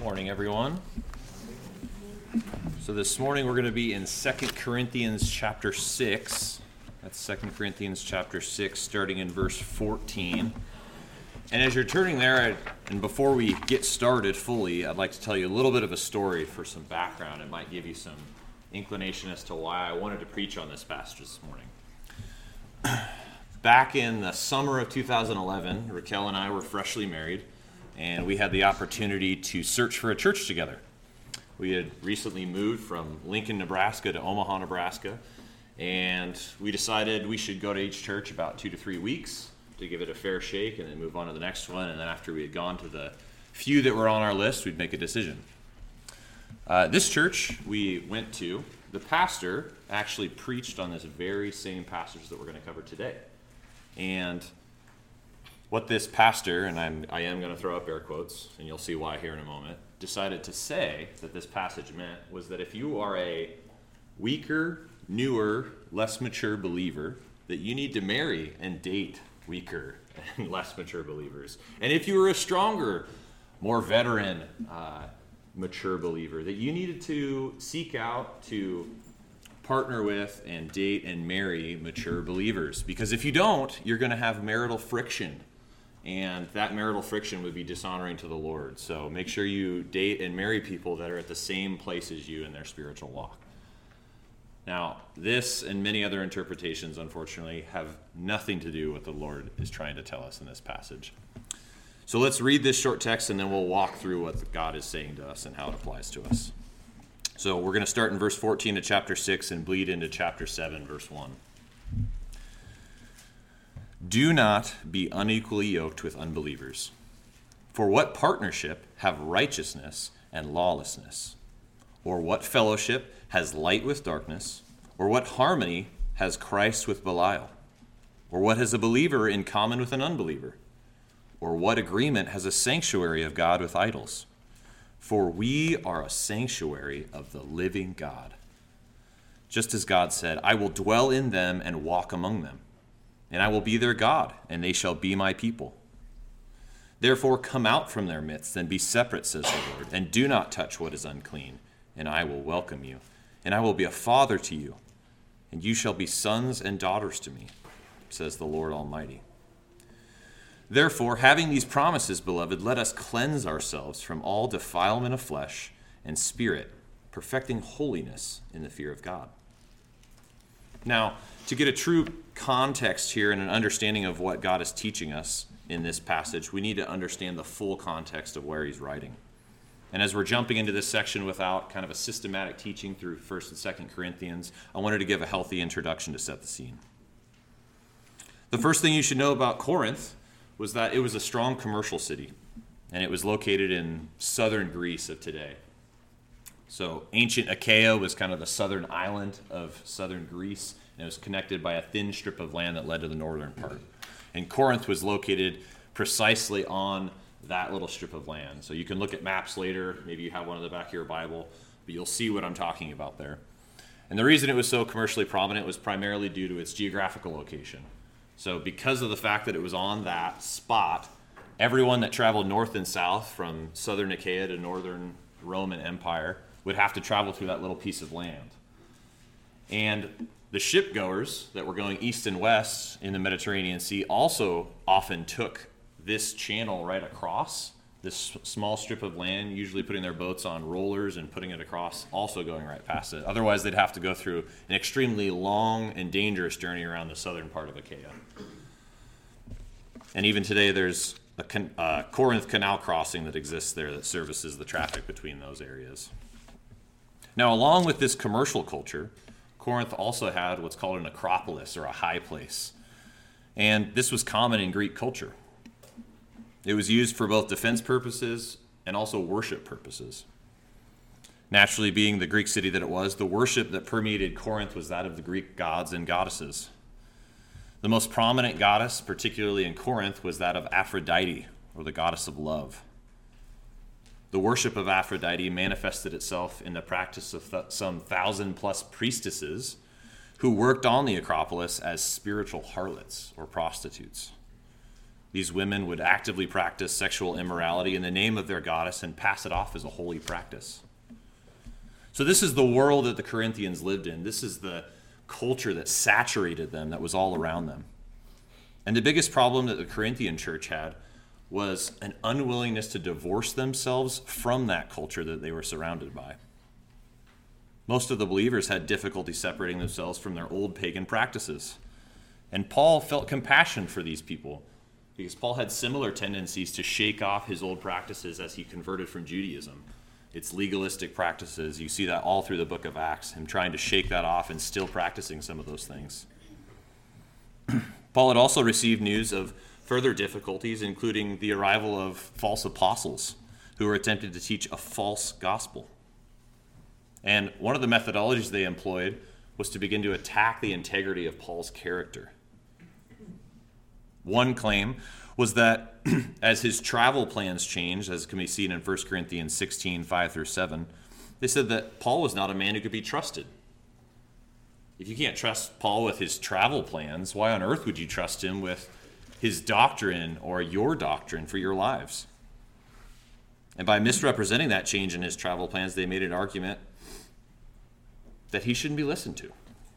Morning, everyone. So this morning we're going to be in 2 Corinthians chapter 6. That's 2 Corinthians chapter 6, starting in verse 14. And as you're turning there, and before we get started fully, I'd like to tell you a little bit of a story for some background. It might give you some inclination as to why I wanted to preach on this passage this morning. Back in the summer of 2011, Raquel and I were freshly married, and we had the opportunity to search for a church together. We had recently moved from Lincoln, Nebraska to Omaha, Nebraska, and we decided we should go to each church about 2 to 3 weeks to give it a fair shake and then move on to the next one. And then after we had gone to the few that were on our list, we'd make a decision. This church we went to, the pastor actually preached on this very same passage that we're going to cover today. And what this pastor, and I am going to throw up air quotes, and you'll see why here in a moment, decided to say that this passage meant was that if you are a weaker, newer, less mature believer, that you need to marry and date weaker and less mature believers. And if you were a stronger, more veteran, mature believer, that you needed to seek out to partner with and date and marry mature believers. Because if you don't, you're going to have marital friction. And that marital friction would be dishonoring to the Lord. So make sure you date and marry people that are at the same place as you in their spiritual walk. Now, this and many other interpretations, unfortunately, have nothing to do with what the Lord is trying to tell us in this passage. So let's read this short text, and then we'll walk through what God is saying to us and how it applies to us. So we're going to start in verse 14 of chapter 6 and bleed into chapter 7, verse 1. Do not be unequally yoked with unbelievers. For what partnership have righteousness and lawlessness? Or what fellowship has light with darkness? Or what harmony has Christ with Belial? Or what has a believer in common with an unbeliever? Or what agreement has a sanctuary of God with idols? For we are a sanctuary of the living God. Just as God said, I will dwell in them and walk among them. And I will be their God, and they shall be my people. Therefore come out from their midst, and be separate, says the Lord, and do not touch what is unclean, and I will welcome you. And I will be a father to you, and you shall be sons and daughters to me, says the Lord Almighty. Therefore, having these promises, beloved, let us cleanse ourselves from all defilement of flesh and spirit, perfecting holiness in the fear of God. Now, to get a true context here and an understanding of what God is teaching us in this passage, we need to understand the full context of where he's writing. And as we're jumping into this section without kind of a systematic teaching through 1st and 2nd Corinthians, I wanted to give a healthy introduction to set the scene. The first thing you should know about Corinth was that it was a strong commercial city, and it was located in southern Greece of today. So ancient Achaia was kind of the southern island of southern Greece, and it was connected by a thin strip of land that led to the northern part. And Corinth was located precisely on that little strip of land. So you can look at maps later, maybe you have one in the back of your Bible, but you'll see what I'm talking about there. And the reason it was so commercially prominent was primarily due to its geographical location. So because of the fact that it was on that spot, everyone that traveled north and south from southern Achaia to northern Roman Empire would have to travel through that little piece of land. And the shipgoers that were going east and west in the Mediterranean Sea also often took this channel right across, this small strip of land, usually putting their boats on rollers and putting it across, also going right past it. Otherwise, they'd have to go through an extremely long and dangerous journey around the southern part of Achaia. And even today, there's a Corinth Canal crossing that exists there that services the traffic between those areas. Now, along with this commercial culture, Corinth also had what's called an acropolis, or a high place. And this was common in Greek culture. It was used for both defense purposes and also worship purposes. Naturally, being the Greek city that it was, the worship that permeated Corinth was that of the Greek gods and goddesses. The most prominent goddess, particularly in Corinth, was that of Aphrodite, or the goddess of love. The worship of Aphrodite manifested itself in the practice of some 1,000+ priestesses who worked on the Acropolis as spiritual harlots or prostitutes. These women would actively practice sexual immorality in the name of their goddess and pass it off as a holy practice. So this is the world that the Corinthians lived in. This is the culture that saturated them, that was all around them. And the biggest problem that the Corinthian church had was an unwillingness to divorce themselves from that culture that they were surrounded by. Most of the believers had difficulty separating themselves from their old pagan practices. And Paul felt compassion for these people because Paul had similar tendencies to shake off his old practices as he converted from Judaism. It's legalistic practices. You see that all through the book of Acts, him trying to shake that off and still practicing some of those things. Paul had also received news of further difficulties, including the arrival of false apostles who were attempting to teach a false gospel. And one of the methodologies they employed was to begin to attack the integrity of Paul's character. One claim was that as his travel plans changed, as can be seen in 1 Corinthians 16, 5-7, they said that Paul was not a man who could be trusted. If you can't trust Paul with his travel plans, why on earth would you trust him with his doctrine or your doctrine for your lives? And by misrepresenting that change in his travel plans, they made an argument that he shouldn't be listened to.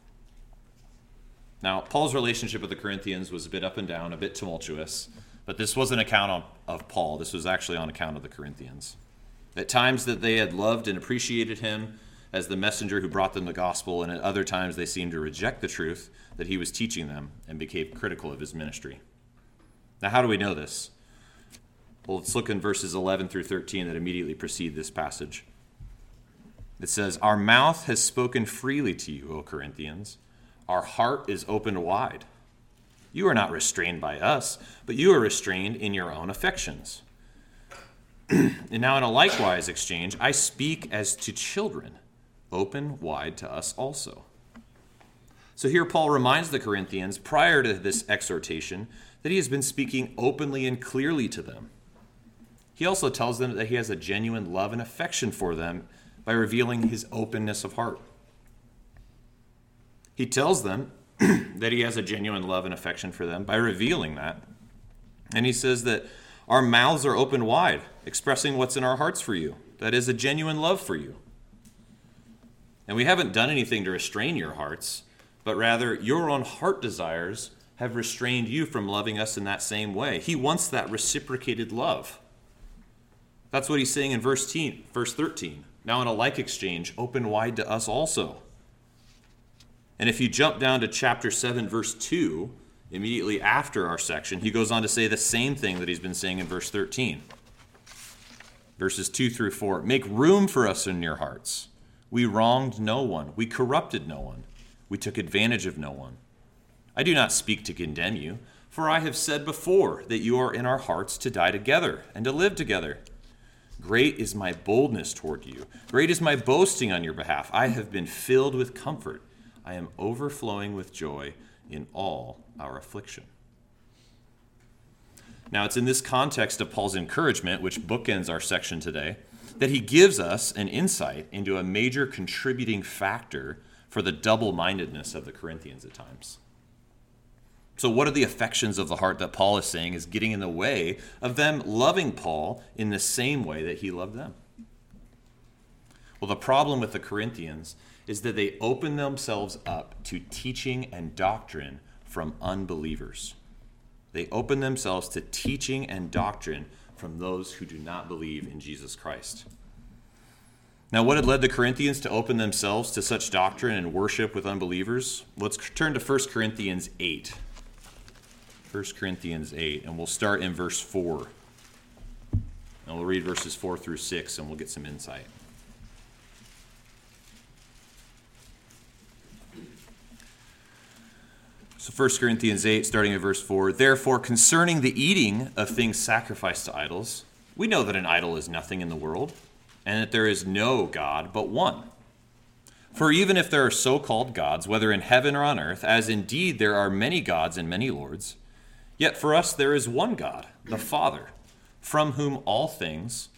Now, Paul's relationship with the Corinthians was a bit up and down, a bit tumultuous, but this wasn't an account of Paul. This was actually on account of the Corinthians. At times that they had loved and appreciated him as the messenger who brought them the gospel, and at other times they seemed to reject the truth that he was teaching them and became critical of his ministry. Now, how do we know this? Well, let's look in verses 11-13 that immediately precede this passage. It says, "Our mouth has spoken freely to you, O Corinthians. Our heart is opened wide. You are not restrained by us, but you are restrained in your own affections. And now in a likewise exchange, I speak as to children. Open wide to us also." So here Paul reminds the Corinthians, prior to this exhortation, that he has been speaking openly and clearly to them. He also tells them that he has a genuine love and affection for them by revealing his openness of heart. He tells them that he has a genuine love and affection for them by revealing that. And he says that our mouths are open wide, expressing what's in our hearts for you. That is a genuine love for you. And we haven't done anything to restrain your hearts, but rather your own heart desires have restrained you from loving us in that same way. He wants that reciprocated love. That's what he's saying in verse 13. Now in a like exchange, open wide to us also. And if you jump down to chapter 7, verse 2, immediately after our section, he goes on to say the same thing that he's been saying in verse 13. Verses 2-4, "Make room for us in your hearts. We wronged no one. We corrupted no one. We took advantage of no one. I do not speak to condemn you, for I have said before that you are in our hearts to die together and to live together. Great is my boldness toward you. Great is my boasting on your behalf. I have been filled with comfort. I am overflowing with joy in all our affliction." Now, it's in this context of Paul's encouragement, which bookends our section today, that he gives us an insight into a major contributing factor for the double-mindedness of the Corinthians at times. So what are the affections of the heart that Paul is saying is getting in the way of them loving Paul in the same way that he loved them? Well, the problem with the Corinthians is that they open themselves up to teaching and doctrine from unbelievers. They open themselves to teaching and doctrine from those who do not believe in Jesus Christ. Now, what had led the Corinthians to open themselves to such doctrine and worship with unbelievers? Let's turn to 1 Corinthians 8. 1 Corinthians 8, and we'll start in verse 4. And we'll read verses 4-6, and we'll get some insight. So 1 Corinthians 8, starting at verse 4, "Therefore, concerning the eating of things sacrificed to idols, we know that an idol is nothing in the world, and that there is no God but one. For even if there are so-called gods, whether in heaven or on earth, as indeed there are many gods and many lords, yet for us there is one God, the Father, from whom are all things,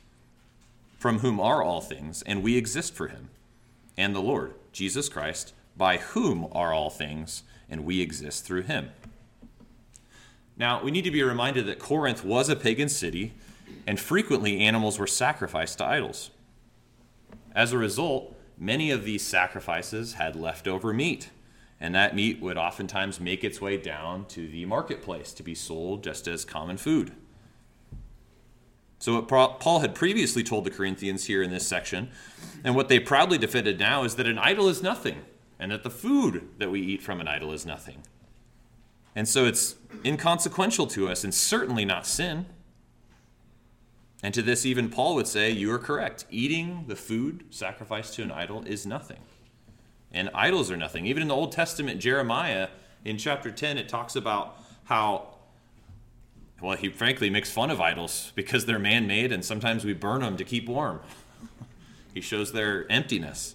and we exist for him, and the Lord, Jesus Christ, by whom are all things, and we exist through him." Now, we need to be reminded that Corinth was a pagan city, and frequently animals were sacrificed to idols. As a result, many of these sacrifices had leftover meat, and that meat would oftentimes make its way down to the marketplace to be sold just as common food. So what Paul had previously told the Corinthians here in this section, and what they proudly defended now, is that an idol is nothing, and that the food that we eat from an idol is nothing. And so it's inconsequential to us and certainly not sin. And to this, even Paul would say, you are correct. Eating the food sacrificed to an idol is nothing. And idols are nothing. Even in the Old Testament, Jeremiah, in chapter 10, it talks about how, well, he frankly makes fun of idols because they're man-made, and sometimes we burn them to keep warm. He shows their emptiness.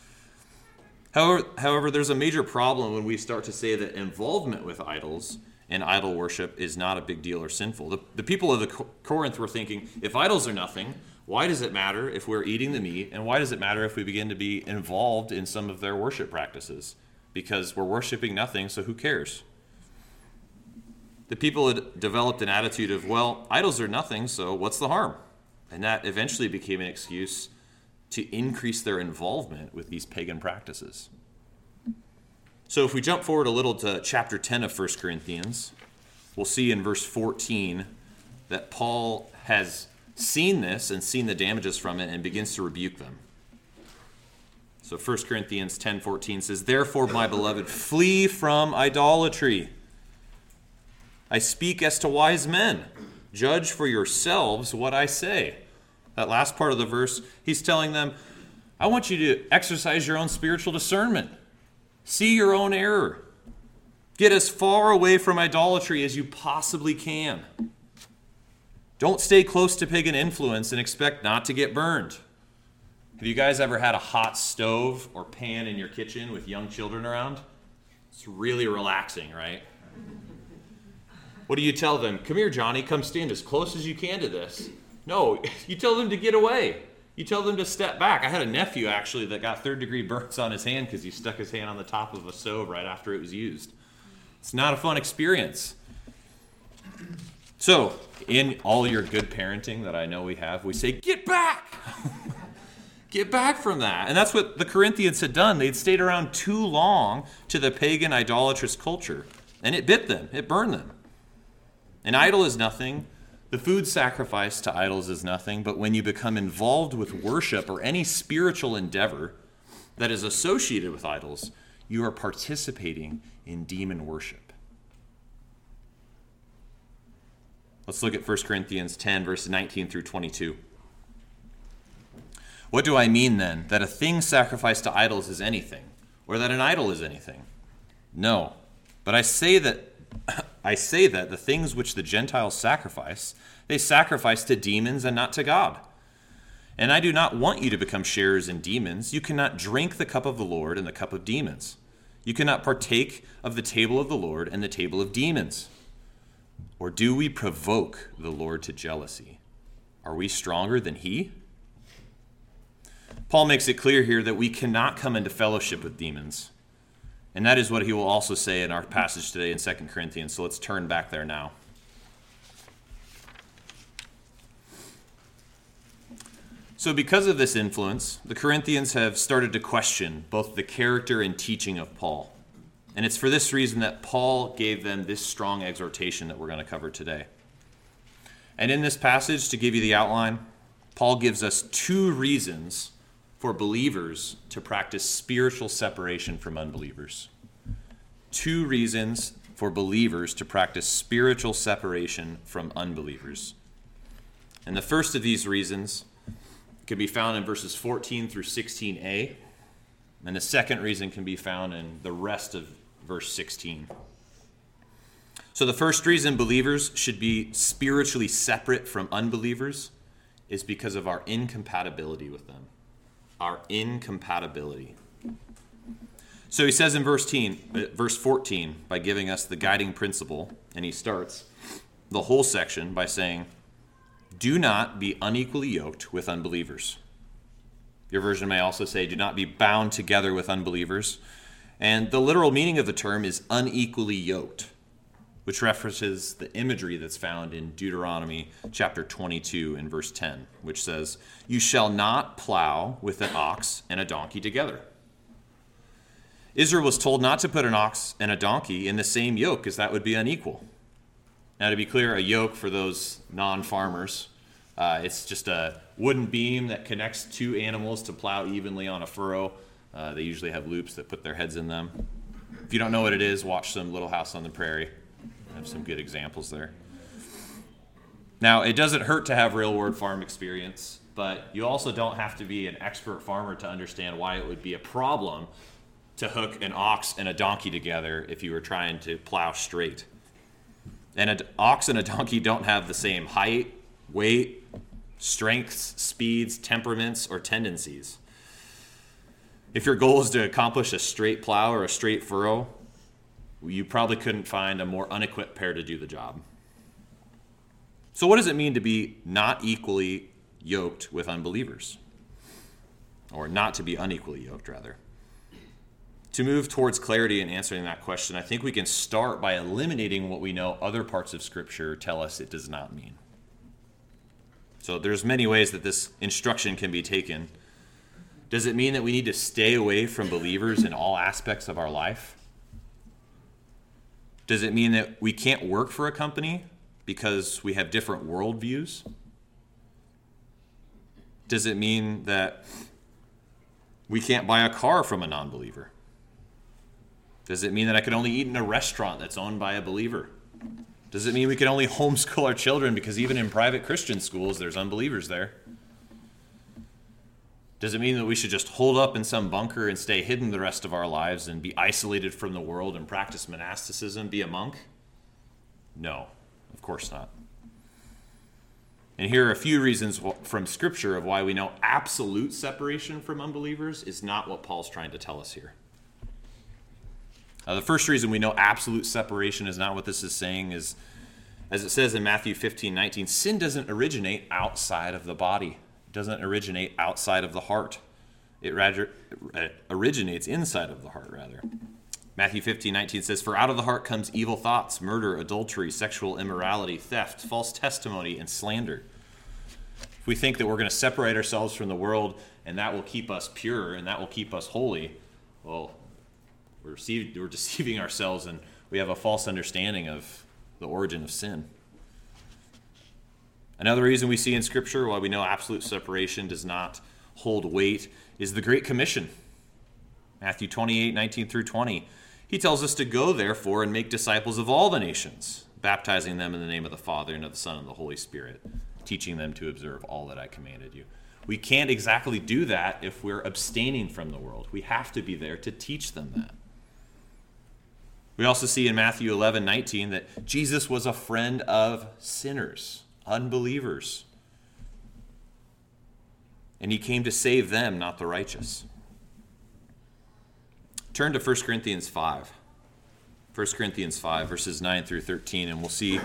However, there's a major problem when we start to say that involvement with idols and idol worship is not a big deal or sinful. The people of the Corinth were thinking, if idols are nothing, why does it matter if we're eating the meat? And why does it matter if we begin to be involved in some of their worship practices? Because we're worshiping nothing, so who cares? The people had developed an attitude of, well, idols are nothing, so what's the harm? And that eventually became an excuse to increase their involvement with these pagan practices. So if we jump forward a little to chapter 10 of 1 Corinthians, we'll see in verse 14 that Paul has seen this and seen the damages from it and begins to rebuke them. So 1 Corinthians 10:14 says, "Therefore, my beloved, flee from idolatry. I speak as to wise men. Judge for yourselves what I say." That last part of the verse, he's telling them, I want you to exercise your own spiritual discernment. See your own error. Get as far away from idolatry as you possibly can. Don't stay close to pagan influence and expect not to get burned. Have you guys ever had a hot stove or pan in your kitchen with young children around? It's really relaxing, right? What do you tell them? Come here, Johnny, come stand as close as you can to this. No, you tell them to get away. You tell them to step back. I had a nephew, actually, that got third-degree burns on his hand because he stuck his hand on the top of a stove right after it was used. It's not a fun experience. So, in all your good parenting that I know we have, we say, get back! Get back from that. And that's what the Corinthians had done. They'd stayed around too long to the pagan idolatrous culture. And it bit them. It burned them. An idol is nothing. The food sacrificed to idols is nothing, but when you become involved with worship or any spiritual endeavor that is associated with idols, you are participating in demon worship. Let's look at 1 Corinthians 10, verses 19 through 22. What do I mean then? That a thing sacrificed to idols is anything, or that an idol is anything? No, but I say that the things which the Gentiles sacrifice, they sacrifice to demons and not to God. And I do not want you to become sharers in demons. You cannot drink the cup of the Lord and the cup of demons. You cannot partake of the table of the Lord and the table of demons. Or do we provoke the Lord to jealousy? Are we stronger than he? Paul makes it clear here that we cannot come into fellowship with demons. And that is what he will also say in our passage today in 2 Corinthians. So let's turn back there now. So because of this influence, the Corinthians have started to question both the character and teaching of Paul. And it's for this reason that Paul gave them this strong exhortation that we're going to cover today. And in this passage, to give you the outline, Paul gives us 2 reasons for believers to practice spiritual separation from unbelievers. 2 reasons for believers to practice spiritual separation from unbelievers. And the first of these reasons can be found in verses 14 through 16a, and the second reason can be found in the rest of verse 16. So the first reason believers should be spiritually separate from unbelievers is because of our incompatibility with them. Our incompatibility. So he says in verse 14, by giving us the guiding principle, and he starts the whole section by saying, do not be unequally yoked with unbelievers. Your version may also say, do not be bound together with unbelievers. And the literal meaning of the term is unequally yoked, which references the imagery that's found in Deuteronomy chapter 22 and verse 10, which says, "You shall not plow with an ox and a donkey together." Israel was told not to put an ox and a donkey in the same yoke, as that would be unequal. Now, to be clear, a yoke, for those non-farmers, it's just a wooden beam that connects two animals to plow evenly on a furrow. They usually have loops that put their heads in them. If you don't know what it is, watch some Little House on the Prairie. I have some good examples there. Now, it doesn't hurt to have real-world farm experience, but you also don't have to be an expert farmer to understand why it would be a problem to hook an ox and a donkey together if you were trying to plow straight. And an ox and a donkey don't have the same height, weight, strengths, speeds, temperaments, or tendencies. If your goal is to accomplish a straight plow or a straight furrow, you probably couldn't find a more unequipped pair to do the job. So what does it mean to be not equally yoked with unbelievers? Or not to be unequally yoked, rather. To move towards clarity in answering that question, I think we can start by eliminating what we know other parts of Scripture tell us it does not mean. So there's many ways that this instruction can be taken. Does it mean that we need to stay away from believers in all aspects of our life? Does it mean that we can't work for a company because we have different worldviews? Does it mean that we can't buy a car from a non-believer? Does it mean that I can only eat in a restaurant that's owned by a believer? Does it mean we can only homeschool our children because even in private Christian schools there's unbelievers there? Does it mean that we should just hold up in some bunker and stay hidden the rest of our lives and be isolated from the world and practice monasticism, be a monk? No, of course not. And here are a few reasons from Scripture of why we know absolute separation from unbelievers is not what Paul's trying to tell us here. The first reason we know absolute separation is not what this is saying is, as it says in Matthew 15:19, sin doesn't originate outside of the body. It doesn't originate outside of the heart. It originates inside of the heart, rather. Matthew 15:19 says, "For out of the heart comes evil thoughts, murder, adultery, sexual immorality, theft, false testimony, and slander." If we think that we're going to separate ourselves from the world and that will keep us pure and that will keep us holy, well, we're deceiving ourselves, and we have a false understanding of the origin of sin. Another reason we see in Scripture why we know absolute separation does not hold weight is the Great Commission. Matthew 28:19 through 20. He tells us to go, therefore, and make disciples of all the nations, baptizing them in the name of the Father and of the Son and the Holy Spirit, teaching them to observe all that I commanded you. We can't exactly do that if we're abstaining from the world. We have to be there to teach them that. We also see in Matthew 11:19 that Jesus was a friend of sinners, unbelievers. And he came to save them, not the righteous. Turn to 1 Corinthians 5. 1 Corinthians 5, verses 9 through 13, and we'll see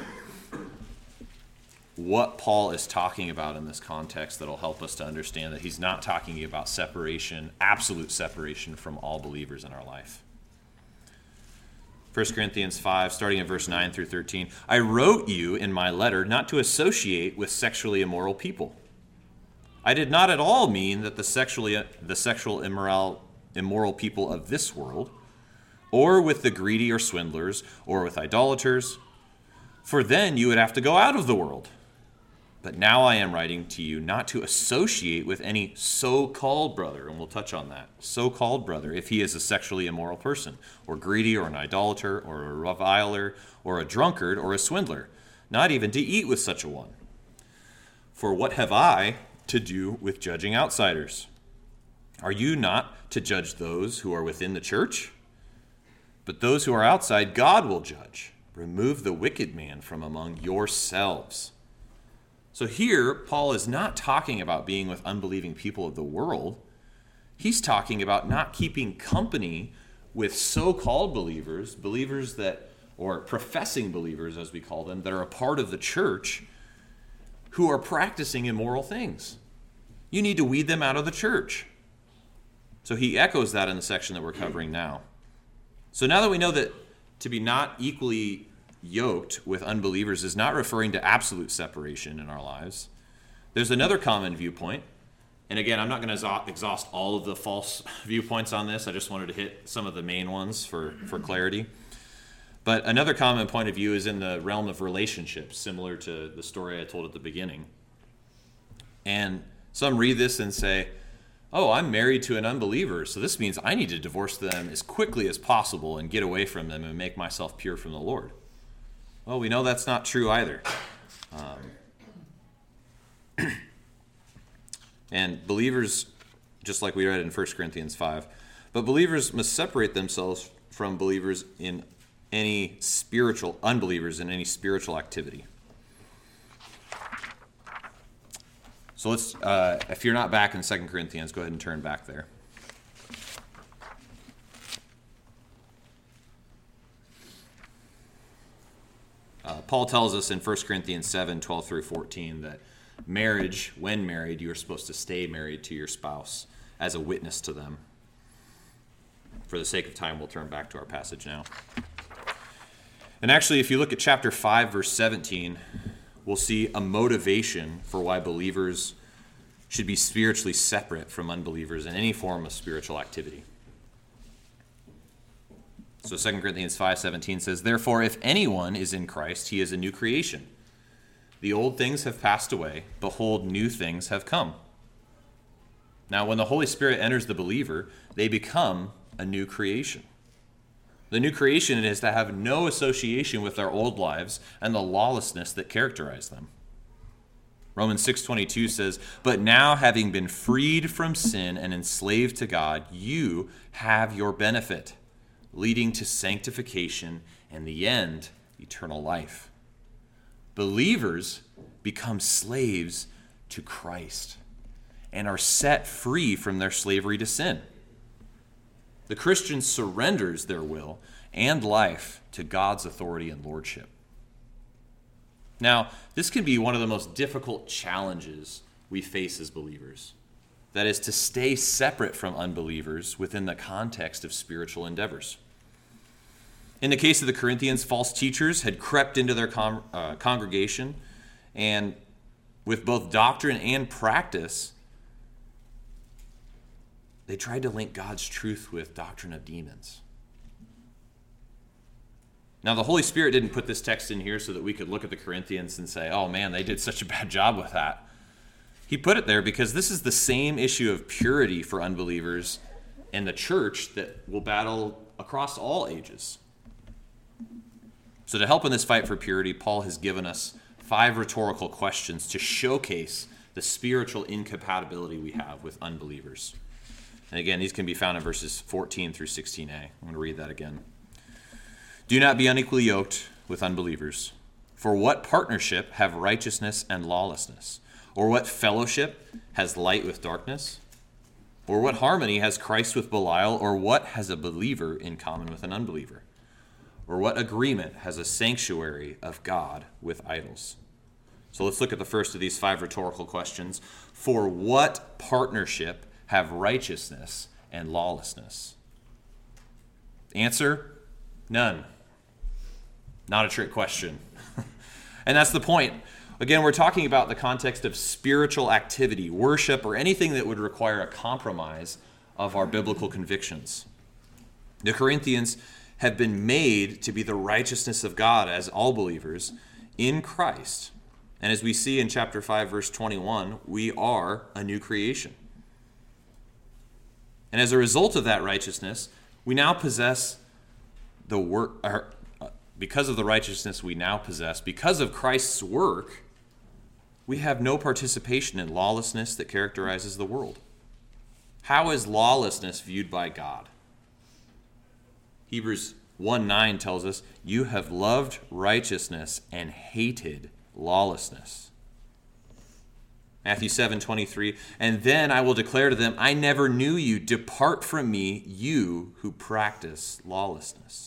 what Paul is talking about in this context that'll help us to understand that he's not talking about separation, absolute separation from all believers in our life. 1 Corinthians 5, starting at verse 9 through 13. "I wrote you in my letter not to associate with sexually immoral people. I did not at all mean that the sexual immoral people of this world, or with the greedy or swindlers, or with idolaters, for then you would have to go out of the world. But now I am writing to you not to associate with any so-called brother," and we'll touch on that, so-called brother, if he is a sexually immoral person, or greedy, or an idolater, or a reviler, or a drunkard, or a swindler, not even to eat with such a one. For what have I to do with judging outsiders? Are you not to judge those who are within the church? But those who are outside, God will judge. Remove the wicked man from among yourselves. So here, Paul is not talking about being with unbelieving people of the world. He's talking about not keeping company with so-called believers, believers that, or professing believers as we call them, that are a part of the church, who are practicing immoral things. You need to weed them out of the church. So he echoes that in the section that we're covering now. So now that we know that to be not equally yoked with unbelievers is not referring to absolute separation in our lives. There's another common viewpoint. And again, I'm not going to exhaust all of the false viewpoints on this. I just wanted to hit some of the main ones for clarity. But another common point of view is in the realm of relationships, similar to the story I told at the beginning. And some read this and say, oh, I'm married to an unbeliever, so this means I need to divorce them as quickly as possible and get away from them and make myself pure from the Lord. Well, we know that's not true either. And believers, just like we read in 1 Corinthians 5, but believers must separate themselves from believers in any spiritual, unbelievers in any spiritual activity. So let's, if you're not back in 2 Corinthians, go ahead and turn back there. Paul tells us in 1 Corinthians 7, 12 through 14 that marriage, when married, you are supposed to stay married to your spouse as a witness to them. For the sake of time, we'll turn back to our passage now. And actually, if you look at chapter 5, verse 17, we'll see a motivation for why believers should be spiritually separate from unbelievers in any form of spiritual activity. So 2 Corinthians 5:17 says, "Therefore, if anyone is in Christ, he is a new creation. The old things have passed away. Behold, new things have come." Now, when the Holy Spirit enters the believer, they become a new creation. The new creation is to have no association with their old lives and the lawlessness that characterize them. Romans 6:22 says, "But now, having been freed from sin and enslaved to God, you have your benefit, leading to sanctification and the end, eternal life." Believers become slaves to Christ and are set free from their slavery to sin. The Christian surrenders their will and life to God's authority and lordship. Now, this can be one of the most difficult challenges we face as believers. That is, to stay separate from unbelievers within the context of spiritual endeavors. In the case of the Corinthians, false teachers had crept into their congregation, and with both doctrine and practice, they tried to link God's truth with doctrine of demons. Now, the Holy Spirit didn't put this text in here so that we could look at the Corinthians and say, oh man, they did such a bad job with that. He put it there because this is the same issue of purity for unbelievers in the church that will battle across all ages. So to help in this fight for purity, Paul has given us 5 rhetorical questions to showcase the spiritual incompatibility we have with unbelievers. And again, these can be found in verses 14 through 16a. I'm going to read that again. "Do not be unequally yoked with unbelievers. For what partnership have righteousness and lawlessness? Or what fellowship has light with darkness? Or what harmony has Christ with Belial? Or what has a believer in common with an unbeliever? Or what agreement has a sanctuary of God with idols?" So let's look at the first of these 5 rhetorical questions. For what partnership have righteousness and lawlessness? Answer: none. Not a trick question. And that's the point. Again, we're talking about the context of spiritual activity, worship, or anything that would require a compromise of our biblical convictions. The Corinthians have been made to be the righteousness of God as all believers in Christ. And as we see in chapter 5, verse 21, we are a new creation. And as a result of that righteousness, we now possess the work, because of the righteousness we now possess, because of Christ's work, we have no participation in lawlessness that characterizes the world. How is lawlessness viewed by God? Hebrews 1:9 tells us, "You have loved righteousness and hated lawlessness." Matthew 7:23, "And then I will declare to them, I never knew you. Depart from me, you who practice lawlessness."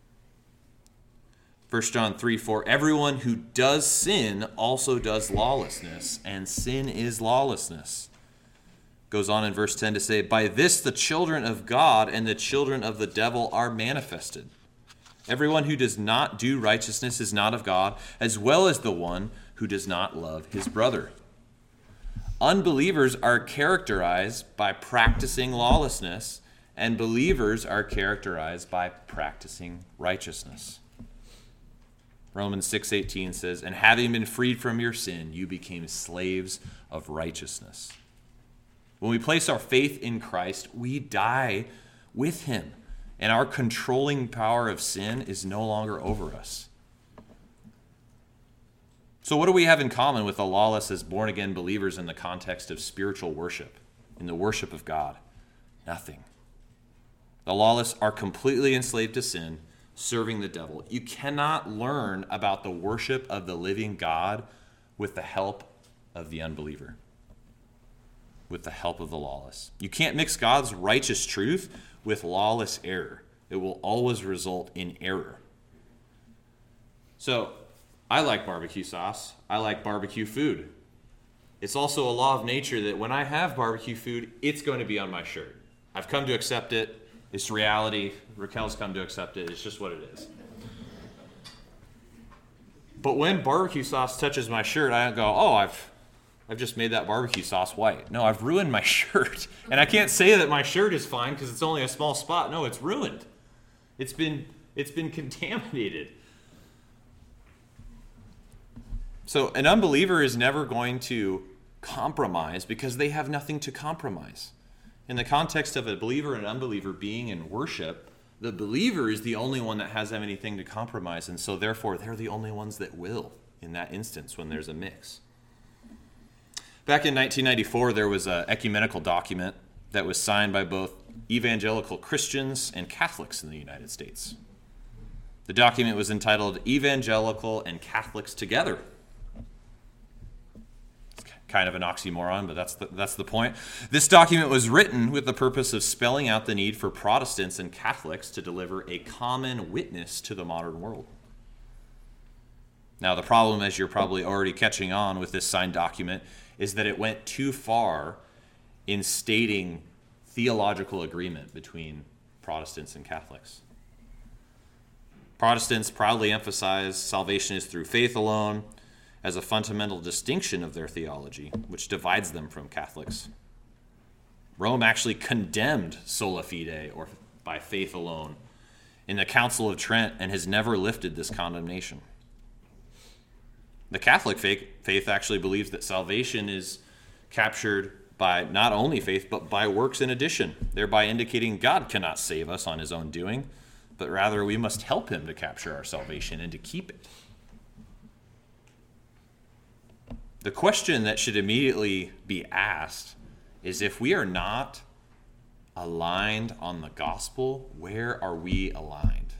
1 John 3:4, "Everyone who does sin also does lawlessness, and sin is lawlessness." Goes on in verse 10 to say, "By this the children of God and the children of the devil are manifested. Everyone who does not do righteousness is not of God, as well as the one who does not love his brother. Unbelievers are characterized by practicing lawlessness, and believers are characterized by practicing righteousness. Romans 6:18 says, "And having been freed from your sin, you became slaves of righteousness." When we place our faith in Christ, we die with him, and our controlling power of sin is no longer over us. So what do we have in common with the lawless as born-again believers in the context of spiritual worship, in the worship of God? Nothing. The lawless are completely enslaved to sin, serving the devil. You cannot learn about the worship of the living God with the help of the unbeliever, with the help of the lawless. You can't mix God's righteous truth with lawless error. It will always result in error. So, I like barbecue sauce. I like barbecue food. It's also a law of nature that when I have barbecue food, it's going to be on my shirt. I've come to accept it. It's reality. Raquel's come to accept it. It's just what it is. But when barbecue sauce touches my shirt, I don't go, oh, I've just made that barbecue sauce white. No, I've ruined my shirt. And I can't say that my shirt is fine because it's only a small spot. No, it's ruined. It's been contaminated. So an unbeliever is never going to compromise because they have nothing to compromise. In the context of a believer and unbeliever being in worship, the believer is the only one that has anything to compromise, and so therefore they're the only ones that will in that instance when there's a mix. Back in 1994, there was an ecumenical document that was signed by both evangelical Christians and Catholics in the United States. The document was entitled Evangelical and Catholics Together. Kind of an oxymoron, but that's the point. This document was written with the purpose of spelling out the need for Protestants and Catholics to deliver a common witness to the modern world. Now, the problem, as you're probably already catching on with this signed document, is that it went too far in stating theological agreement between Protestants and Catholics. Protestants proudly emphasize salvation is through faith alone, as a fundamental distinction of their theology, which divides them from Catholics. Rome actually condemned sola fide, or by faith alone, in the Council of Trent and has never lifted this condemnation. The Catholic faith actually believes that salvation is captured by not only faith, but by works in addition, thereby indicating God cannot save us on his own doing, but rather we must help him to capture our salvation and to keep it. The question that should immediately be asked is, if we are not aligned on the gospel, where are we aligned?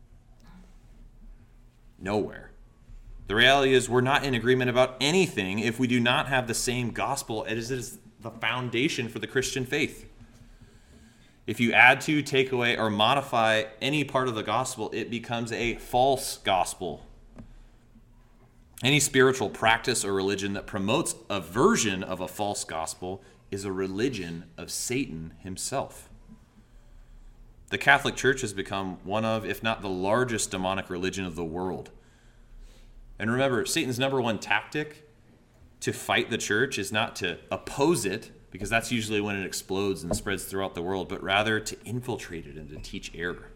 Nowhere. The reality is we're not in agreement about anything if we do not have the same gospel as is the foundation for the Christian faith. If you add to, take away, or modify any part of the gospel, it becomes a false gospel. Any spiritual practice or religion that promotes a version of a false gospel is a religion of Satan himself. The Catholic Church has become one of, if not the largest demonic religion of the world. And remember, Satan's number one tactic to fight the church is not to oppose it, because that's usually when it explodes and spreads throughout the world, but rather to infiltrate it and to teach error.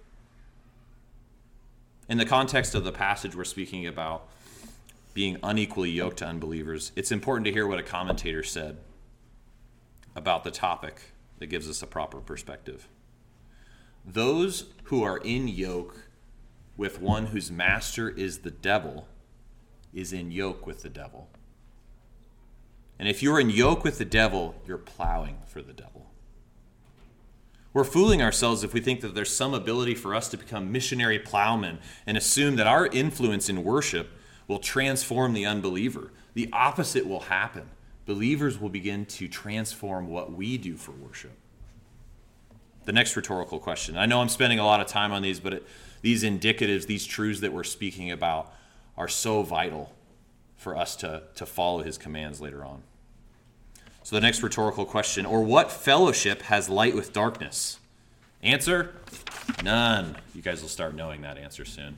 In the context of the passage we're speaking about, being unequally yoked to unbelievers, it's important to hear what a commentator said about the topic that gives us a proper perspective. Those who are in yoke with one whose master is the devil is in yoke with the devil. And if you're in yoke with the devil, you're plowing for the devil. We're fooling ourselves if we think that there's some ability for us to become missionary plowmen and assume that our influence in worship will transform the unbeliever. The opposite will happen. Believers will begin to transform what we do for worship. The next rhetorical question. I know I'm spending a lot of time on these, but these indicatives, these truths that we're speaking about are so vital for us to follow his commands later on. So the next rhetorical question, or what fellowship has light with darkness? Answer, none. You guys will start knowing that answer soon.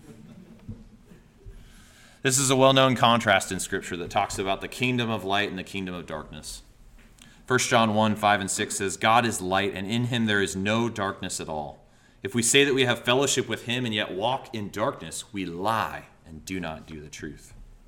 This is a well-known contrast in Scripture that talks about the kingdom of light and the kingdom of darkness. 1 John 1, 5 and 6 says, God is light, and in him there is no darkness at all. If we say that we have fellowship with him and yet walk in darkness, we lie and do not do the truth.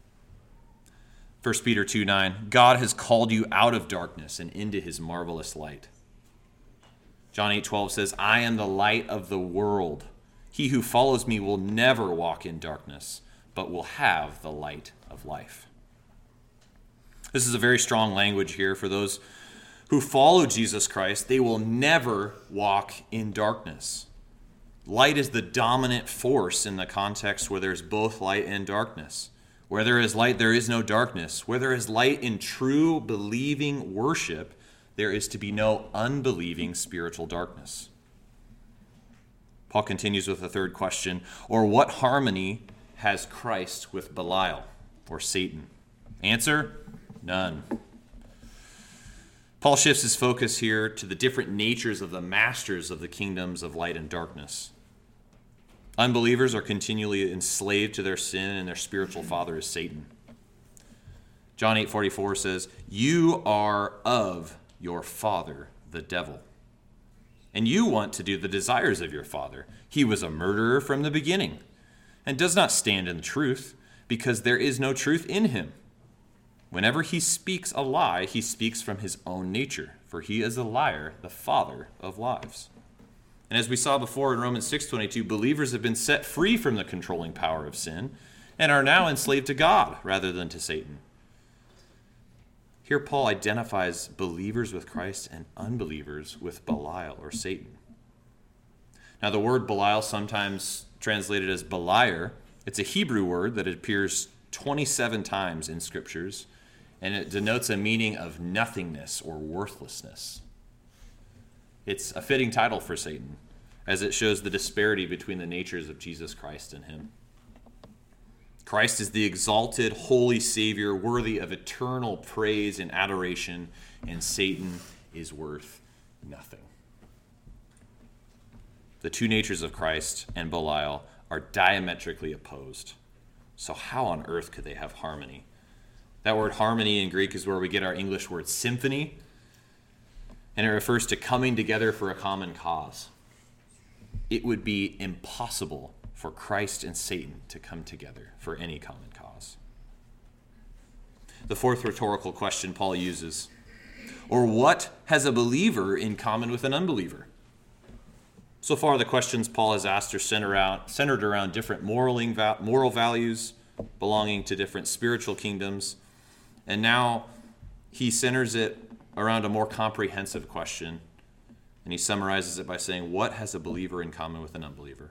1 Peter 2, 9, God has called you out of darkness and into his marvelous light. John 8, 12 says, I am the light of the world. He who follows me will never walk in darkness, but will have the light of life. This is a very strong language here for those who follow Jesus Christ. They will never walk in darkness. Light is the dominant force in the context where there's both light and darkness. Where there is light, there is no darkness. Where there is light in true believing worship, there is to be no unbelieving spiritual darkness. Paul continues with a third question, or what harmony has Christ with Belial or Satan? Answer, none. Paul shifts his focus here to the different natures of the masters of the kingdoms of light and darkness. Unbelievers are continually enslaved to their sin, and their spiritual father is Satan. John 8:44 says, you are of your father, the devil, and you want to do the desires of your father. He was a murderer from the beginning and does not stand in the truth, because there is no truth in him. Whenever he speaks a lie, he speaks from his own nature, for he is a liar, the father of lies. And as we saw before in Romans 6:22, believers have been set free from the controlling power of sin and are now enslaved to God rather than to Satan. Here Paul identifies believers with Christ and unbelievers with Belial or Satan. Now the word Belial, sometimes translated as Beliar, it's a Hebrew word that appears 27 times in scriptures, and it denotes a meaning of nothingness or worthlessness. It's a fitting title for Satan, as it shows the disparity between the natures of Jesus Christ and him. Christ is the exalted, holy Savior, worthy of eternal praise and adoration, and Satan is worth nothing. The two natures of Christ and Belial are diametrically opposed. So how on earth could they have harmony? That word harmony in Greek is where we get our English word symphony, and it refers to coming together for a common cause. It would be impossible for Christ and Satan to come together for any common cause. The fourth rhetorical question Paul uses, or what has a believer in common with an unbeliever? So far, the questions Paul has asked are centered around different moral values belonging to different spiritual kingdoms, and now he centers it around a more comprehensive question, and he summarizes it by saying, what has a believer in common with an unbeliever?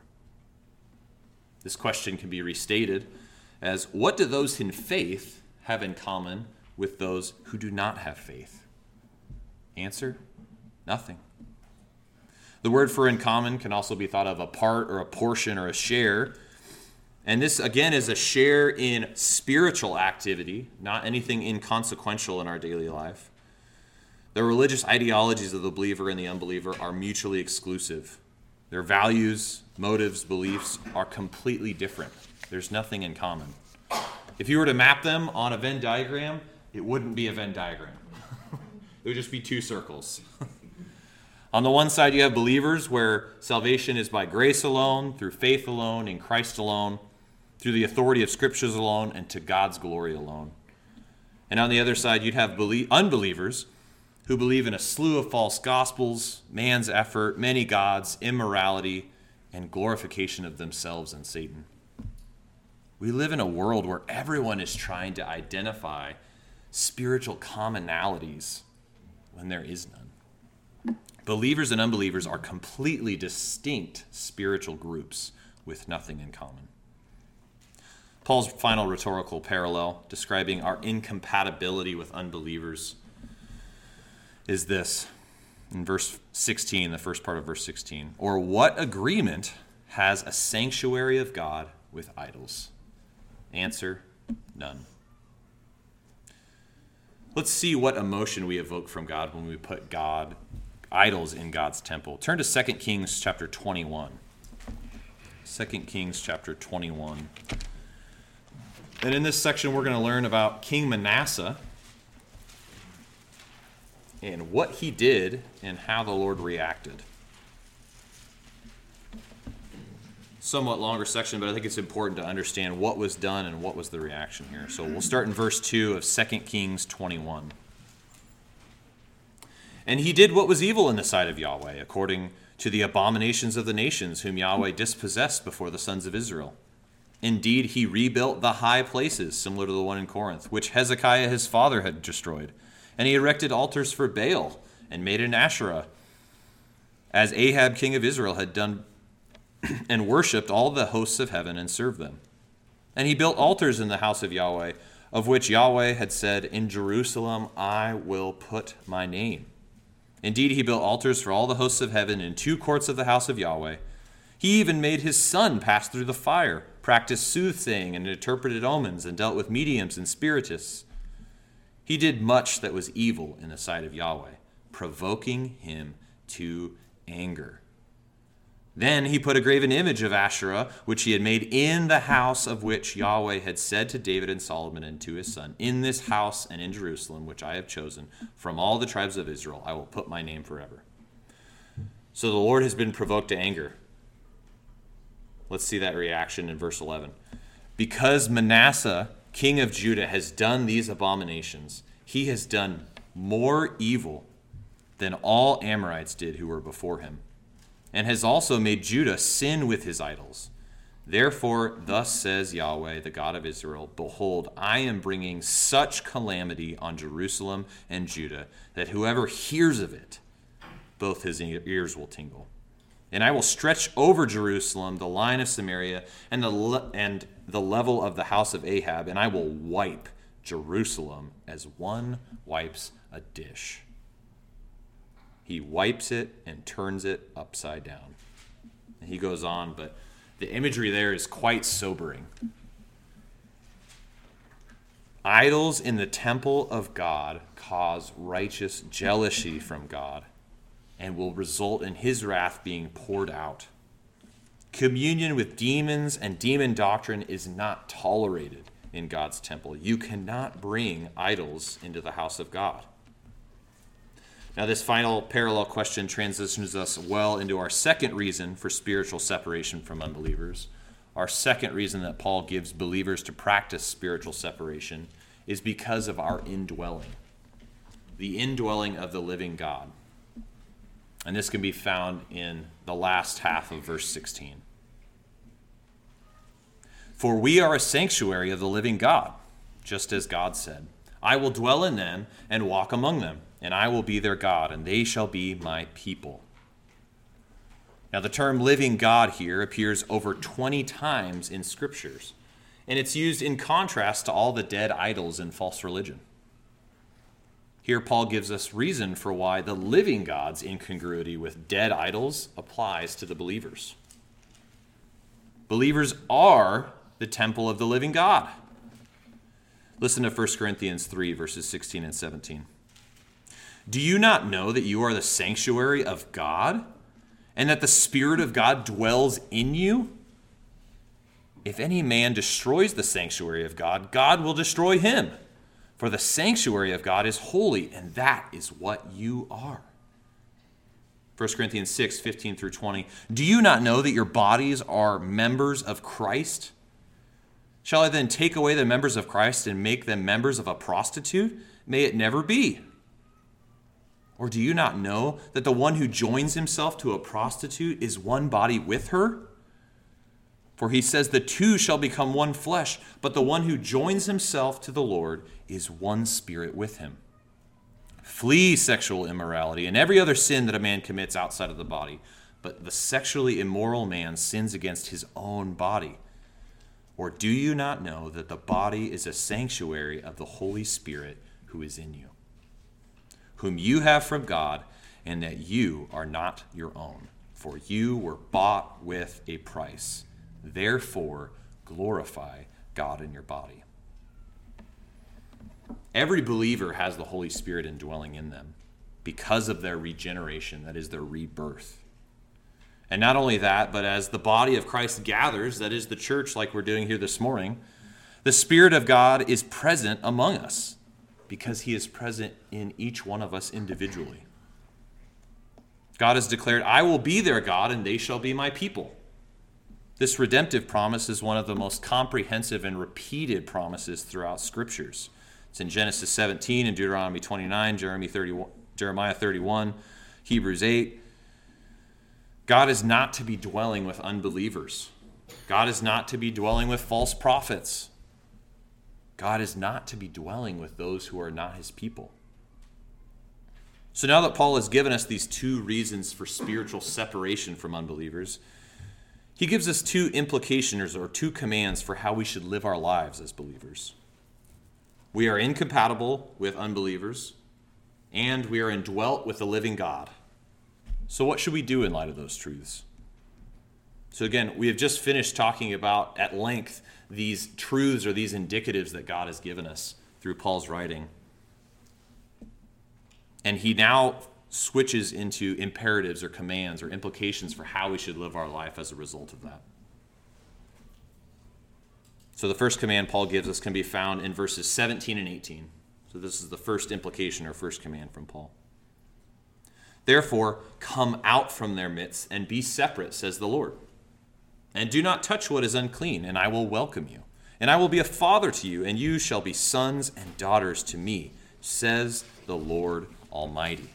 This question can be restated as, what do those in faith have in common with those who do not have faith? Answer, nothing. The word for in common can also be thought of a part or a portion or a share. And this, again, is a share in spiritual activity, not anything inconsequential in our daily life. The religious ideologies of the believer and the unbeliever are mutually exclusive. Their values, motives, beliefs are completely different. There's nothing in common. If you were to map them on a Venn diagram, it wouldn't be a Venn diagram. It would just be two circles. On the one side, you have believers where salvation is by grace alone, through faith alone, in Christ alone, through the authority of scriptures alone, and to God's glory alone. And on the other side, you'd have unbelievers who believe in a slew of false gospels, man's effort, many gods, immorality, and glorification of themselves and Satan. We live in a world where everyone is trying to identify spiritual commonalities when there is none. Believers and unbelievers are completely distinct spiritual groups with nothing in common. Paul's final rhetorical parallel, describing our incompatibility with unbelievers, is this. In verse 16, the first part of verse 16. Or what agreement has a sanctuary of God with idols? Answer, none. Let's see what emotion we evoke from God when we put God, idols in God's temple. Turn to 2 Kings chapter 21. 2 Kings chapter 21. And in this section, we're going to learn about King Manasseh and what he did and how the Lord reacted. Somewhat longer section, but I think it's important to understand what was done and what was the reaction here. So we'll start in verse 2 of 2 Kings 21. And he did what was evil in the sight of Yahweh, according to the abominations of the nations whom Yahweh dispossessed before the sons of Israel. Indeed, he rebuilt the high places, similar to the one in Corinth, which Hezekiah his father had destroyed. And he erected altars for Baal and made an Asherah, as Ahab king of Israel had done, and worshipped all the hosts of heaven and served them. And he built altars in the house of Yahweh, of which Yahweh had said, in Jerusalem I will put my name. Indeed, he built altars for all the hosts of heaven in 2 courts of the house of Yahweh. He even made his son pass through the fire, practiced soothsaying and interpreted omens, and dealt with mediums and spiritists. He did much that was evil in the sight of Yahweh, provoking him to anger. Then he put a graven image of Asherah, which he had made in the house of which Yahweh had said to David and Solomon and to his son, in this house and in Jerusalem, which I have chosen, from all the tribes of Israel, I will put my name forever. So the Lord has been provoked to anger. Let's see that reaction in verse 11. Because Manasseh, king of Judah, has done these abominations, he has done more evil than all Amorites did who were before him, and has also made Judah sin with his idols. Therefore, thus says Yahweh, the God of Israel, behold, I am bringing such calamity on Jerusalem and Judah that whoever hears of it, both his ears will tingle. And I will stretch over Jerusalem the line of Samaria and the level of the house of Ahab, and I will wipe Jerusalem as one wipes a dish. He wipes it and turns it upside down. And he goes on, but the imagery there is quite sobering. Idols in the temple of God cause righteous jealousy from God and will result in his wrath being poured out. Communion with demons and demon doctrine is not tolerated in God's temple. You cannot bring idols into the house of God. Now, this final parallel question transitions us well into our second reason for spiritual separation from unbelievers. Our second reason that Paul gives believers to practice spiritual separation is because of our indwelling, the indwelling of the living God. And this can be found in the last half of verse 16. For we are a sanctuary of the living God, just as God said, I will dwell in them and walk among them, and I will be their God, and they shall be my people. Now, the term living God here appears over 20 times in scriptures, and it's used in contrast to all the dead idols in false religion. Here, Paul gives us reason for why the living God's incongruity with dead idols applies to the believers. Believers are the temple of the living God. Listen to 1 Corinthians 3, verses 16 and 17. Do you not know that you are the sanctuary of God, and that the Spirit of God dwells in you? If any man destroys the sanctuary of God, God will destroy him. For the sanctuary of God is holy, and that is what you are. 1 Corinthians 6, 15 through 20. Do you not know that your bodies are members of Christ? Shall I then take away the members of Christ and make them members of a prostitute? May it never be. Or do you not know that the one who joins himself to a prostitute is one body with her? For he says the two shall become one flesh, but the one who joins himself to the Lord is one spirit with him. Flee sexual immorality and every other sin that a man commits outside of the body, but the sexually immoral man sins against his own body. Or do you not know that the body is a sanctuary of the Holy Spirit who is in you, whom you have from God, and that you are not your own, for you were bought with a price. Therefore, glorify God in your body. Every believer has the Holy Spirit indwelling in them. because of their regeneration, that is, their rebirth. And not only that, but as the body of Christ gathers, that is the church like we're doing here this morning, the Spirit of God is present among us because he is present in each one of us individually. God has declared, I will be their God and they shall be my people. This redemptive promise is one of the most comprehensive and repeated promises throughout Scriptures. It's in Genesis 17 and Deuteronomy 29, Jeremiah 31, Hebrews 8. God is not to be dwelling with unbelievers. God is not to be dwelling with false prophets. God is not to be dwelling with those who are not his people. So now that Paul has given us these two reasons for spiritual separation from unbelievers, he gives us two implications or two commands for how we should live our lives as believers. We are incompatible with unbelievers, and we are indwelt with the living God. So what should we do in light of those truths? So again, we have just finished talking about at length these truths or these indicatives that God has given us through Paul's writing. And he now switches into imperatives or commands or implications for how we should live our life as a result of that. So the first command Paul gives us can be found in verses 17 and 18. So this is the first implication or first command from Paul. Therefore, come out from their midst and be separate, says the Lord. And do not touch what is unclean, and I will welcome you. And I will be a father to you, and you shall be sons and daughters to me, says the Lord Almighty.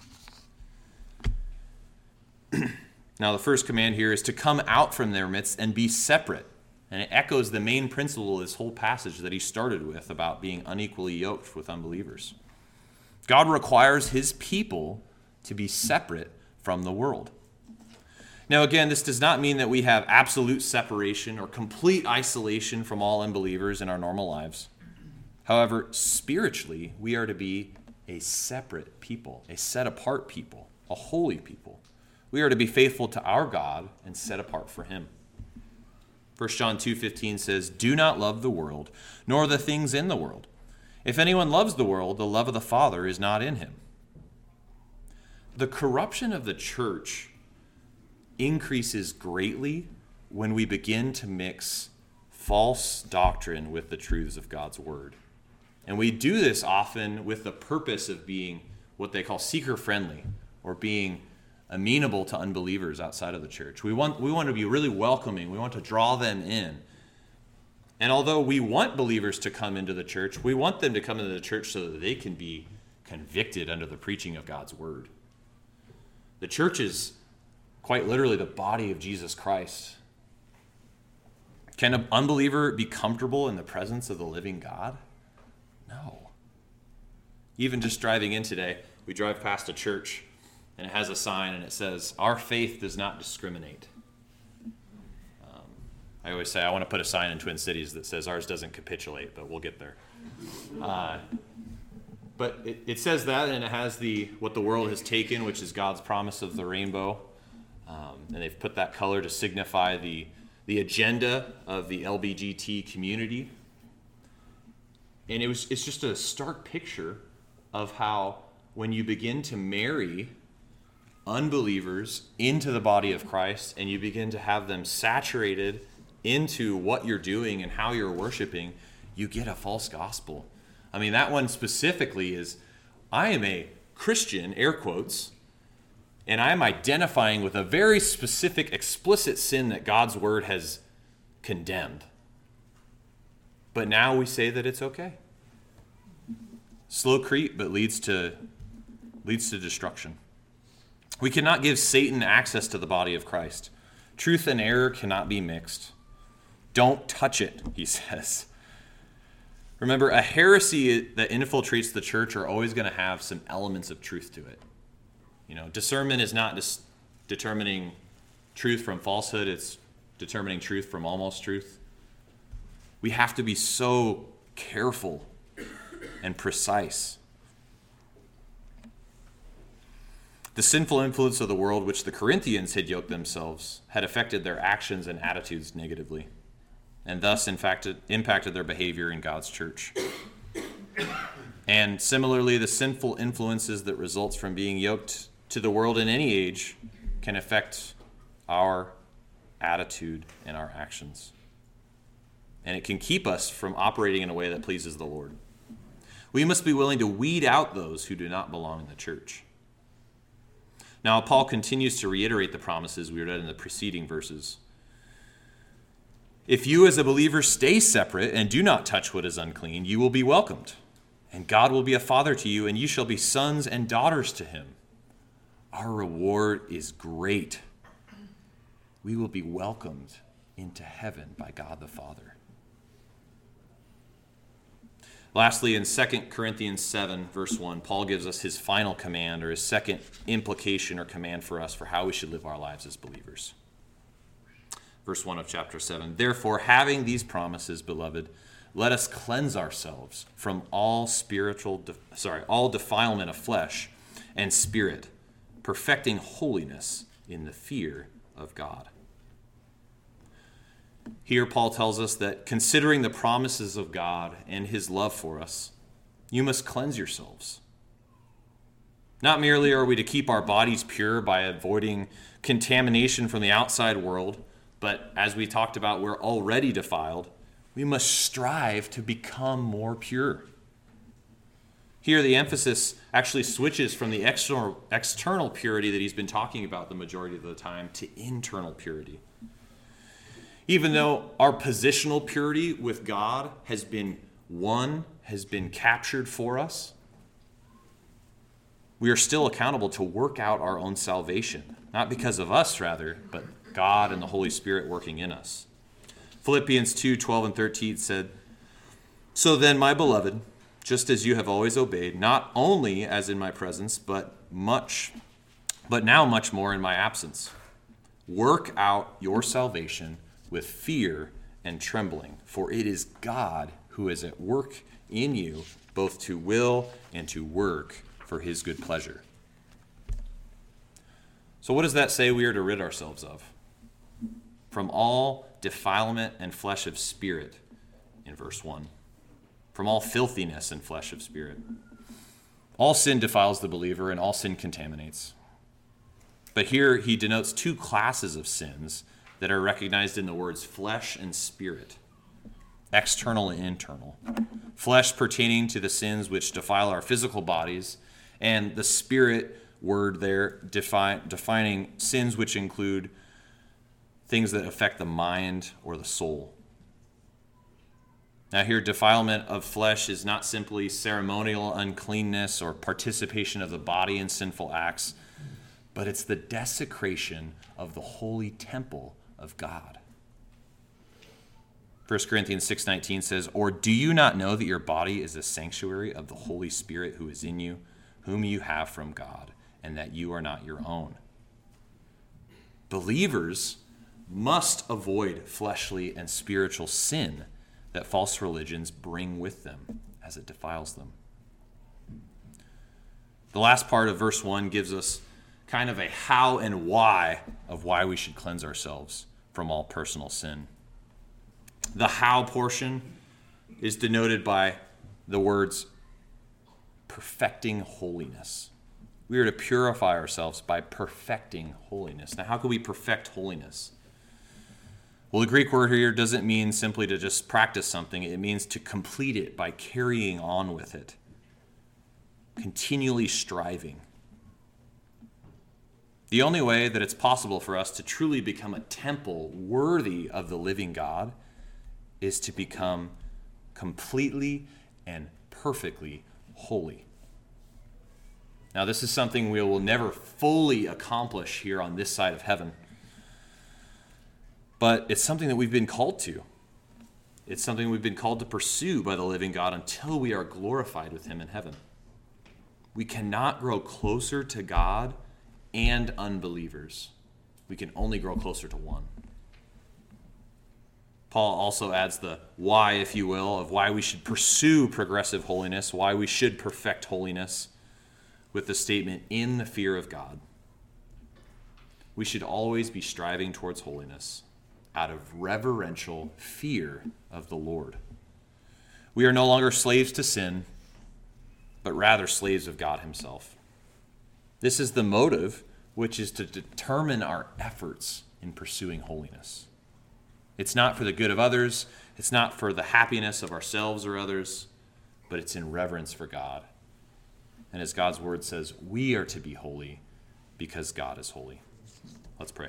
Now, the first command here is to come out from their midst and be separate. And it echoes the main principle of this whole passage that he started with about being unequally yoked with unbelievers. God requires his people to be separate from the world. Now, again, this does not mean that we have absolute separation or complete isolation from all unbelievers in our normal lives. However, spiritually, we are to be a separate people, a set-apart people, a holy people. We are to be faithful to our God and set apart for him. 1 John 2:15 says, do not love the world, nor the things in the world. If anyone loves the world, the love of the Father is not in him. The corruption of the church increases greatly when we begin to mix false doctrine with the truths of God's word. And we do this often with the purpose of being what they call seeker-friendly, or being amenable to unbelievers outside of the church. We want to be really welcoming. We want to draw them in. And although we want believers to come into the church, we want them to come into the church so that they can be convicted under the preaching of God's word. The church is quite literally the body of Jesus Christ. Can an unbeliever be comfortable in the presence of the living God? No. Even just driving in today, we drive past a church and it has a sign and it says, our faith does not discriminate. I always say I want to put a sign in Twin Cities that says ours doesn't capitulate, but we'll get there. But it says that, and it has what the world has taken, which is God's promise of the rainbow. And they've put that color to signify the agenda of the LBGT community. And it's just a stark picture of how when you begin to marry unbelievers into the body of Christ and you begin to have them saturated into what you're doing and how you're worshiping, you get a false gospel. I mean, that one specifically is, I am a Christian, air quotes, and I'm identifying with a very specific, explicit sin that God's word has condemned. But now we say that it's okay. Slow creep, but leads to destruction. We cannot give Satan access to the body of Christ. Truth and error cannot be mixed. Don't touch it, he says. Remember, a heresy that infiltrates the church are always going to have some elements of truth to it. Discernment is not just determining truth from falsehood, it's determining truth from almost truth. We have to be so careful and precise. The sinful influence of the world, which the Corinthians had yoked themselves, had affected their actions and attitudes negatively, and thus, in fact, impacted their behavior in God's church. And similarly, the sinful influences that results from being yoked to the world in any age can affect our attitude and our actions. And it can keep us from operating in a way that pleases the Lord. We must be willing to weed out those who do not belong in the church. Now, Paul continues to reiterate the promises we read in the preceding verses. If you as a believer stay separate and do not touch what is unclean, you will be welcomed. And God will be a father to you, and you shall be sons and daughters to him. Our reward is great. We will be welcomed into heaven by God the Father. Lastly, in 2 Corinthians 7, verse 1, Paul gives us his final command, or his second implication or command for us for how we should live our lives as believers. Verse 1 of chapter 7, therefore, having these promises, beloved, let us cleanse ourselves from all defilement of flesh and spirit, perfecting holiness in the fear of God. Here, Paul tells us that considering the promises of God and his love for us, you must cleanse yourselves. Not merely are we to keep our bodies pure by avoiding contamination from the outside world, but as we talked about, we're already defiled. We must strive to become more pure. Here, the emphasis actually switches from the external purity that he's been talking about the majority of the time to internal purity. Even though our positional purity with God has been won, has been captured for us, we are still accountable to work out our own salvation, not because of us, rather, but God and the Holy Spirit working in us. Philippians 2:12 and 13 said, so then, my beloved, just as you have always obeyed, not only as in my presence, but now much more in my absence, work out your salvation with fear and trembling, for it is God who is at work in you, both to will and to work for his good pleasure. So what does that say we are to rid ourselves of? From all defilement and flesh of spirit, in verse 1. From all filthiness and flesh of spirit. All sin defiles the believer, and all sin contaminates. But here he denotes two classes of sins that are recognized in the words flesh and spirit, external and internal. Flesh pertaining to the sins which defile our physical bodies, and the spirit word there defining sins which include things that affect the mind or the soul. Now here, defilement of flesh is not simply ceremonial uncleanness or participation of the body in sinful acts, but it's the desecration of the holy temple of God. 1 Corinthians 6:19 says, or do you not know that your body is a sanctuary of the Holy Spirit who is in you, whom you have from God, and that you are not your own? Believers must avoid fleshly and spiritual sin that false religions bring with them as it defiles them. The last part of verse 1 gives us kind of a how and why of why we should cleanse ourselves from all personal sin. The how portion is denoted by the words perfecting holiness. We are to purify ourselves by perfecting holiness. Now, how can we perfect holiness? Well, the Greek word here doesn't mean simply to just practice something. It means to complete it by carrying on with it, continually striving. The only way that it's possible for us to truly become a temple worthy of the living God is to become completely and perfectly holy. Now, this is something we will never fully accomplish here on this side of heaven. But it's something that we've been called to. It's something we've been called to pursue by the living God until we are glorified with him in heaven. We cannot grow closer to God and unbelievers. We can only grow closer to one. Paul also adds the why, if you will, of why we should pursue progressive holiness, why we should perfect holiness, with the statement, in the fear of God. We should always be striving towards holiness out of reverential fear of the Lord. We are no longer slaves to sin. but rather slaves of God himself. This is the motive, which is to determine our efforts in pursuing holiness. It's not for the good of others. It's not for the happiness of ourselves or others, but it's in reverence for God. And as God's word says, we are to be holy because God is holy. Let's pray.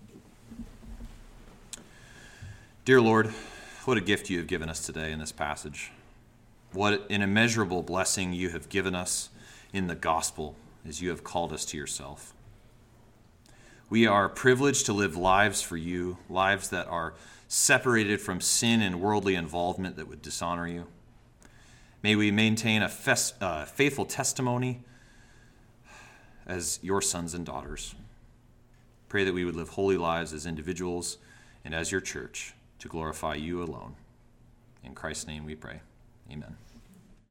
Dear Lord, what a gift you have given us today in this passage. What an immeasurable blessing you have given us in the gospel as you have called us to yourself. We are privileged to live lives for you, lives that are separated from sin and worldly involvement that would dishonor you. May we maintain a faithful testimony as your sons and daughters. Pray that we would live holy lives as individuals and as your church to glorify you alone. In Christ's name we pray. Amen.